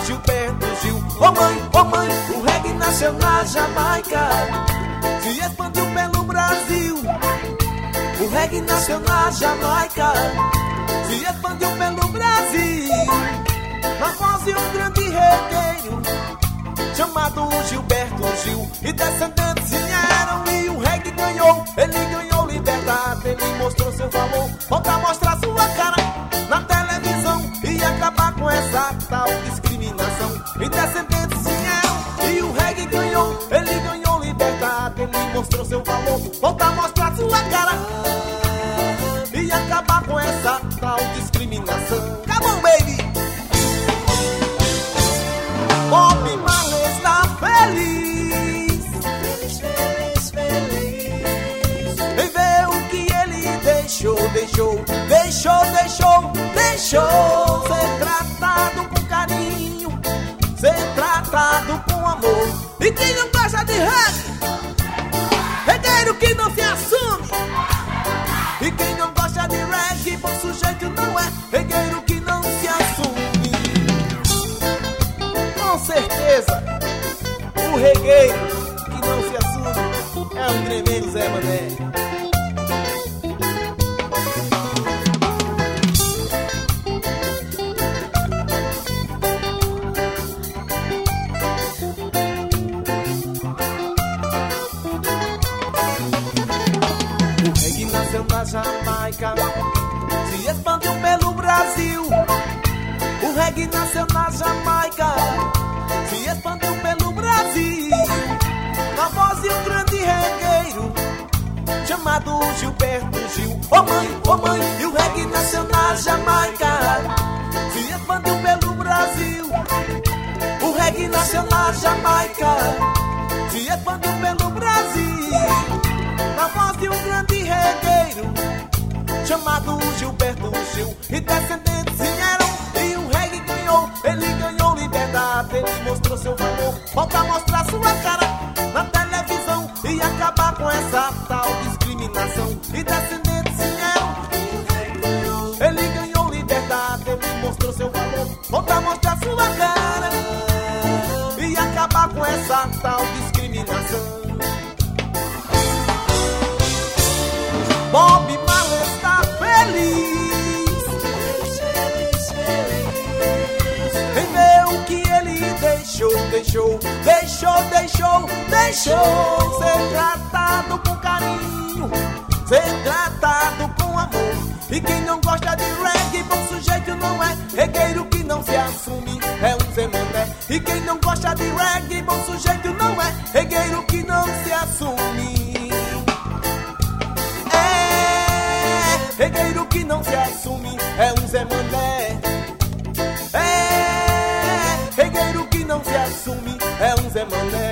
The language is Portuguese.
Gilberto Gil. Ô mãe, o reggae nasceu na Jamaica, se expandiu pelo Brasil. O reggae nasceu na Jamaica, se expandiu pelo Brasil. Na voz de um grande regueiro chamado Gilberto Gil, e descendentes vieram e o reggae ganhou. Ele ganhou liberdade, ele mostrou seu valor. Volta a mostrar sua cara na televisão e acabar com essa tal discriminação. E descendentes vieram e o reggae ganhou. Ele ganhou liberdade, ele mostrou seu valor. Volta a mostrar sua cara e acabar com essa tal discriminação. Come on, baby! Bob Marley está feliz, feliz, feliz, feliz, em ver o que ele deixou ser tratado com carinho, ser tratado com amor. E quem não gosta de reggae, regueiro que não se assume. E quem não gosta de reggae, bom sujeito não é, regueiro que não se assume. Com certeza, o regueiro que não se assume é um tremendo Zé Mané. O reggae nasceu na Jamaica, se expandiu pelo Brasil. O reggae nasceu na Jamaica, se expandiu pelo Brasil. Na voz de um grande regueiro chamado Gilberto Gil. Ô mãe, e o reggae nasceu na Jamaica, se expandiu pelo Brasil. O reggae nasceu na Jamaica, se expandiu pelo Brasil. Na voz de um grande regueiro chamado Gilberto Gil, e descendentes vieram e o reggae ganhou. Ele ganhou liberdade, ele mostrou seu valor. Volta a mostrar sua cara na televisão e acabar com essa tal discriminação. E descendentes vieram e o reggae ganhou. Ele ganhou liberdade, ele mostrou seu valor. Volta a mostrar sua cara e acabar com essa tal discriminação. Bob Marley está feliz, feliz, feliz, em ver o que ele deixou ser tratado com carinho, ser tratado com amor. E quem não gosta de reggae, bom sujeito não é, regueiro que não se assume é um Zé Mané. E quem não gosta de reggae, bom sujeito não é, regueiro que não se assume. Regueiro que não se assume é um Zé Mané. Regueiro que não se assume é um Zé Mané.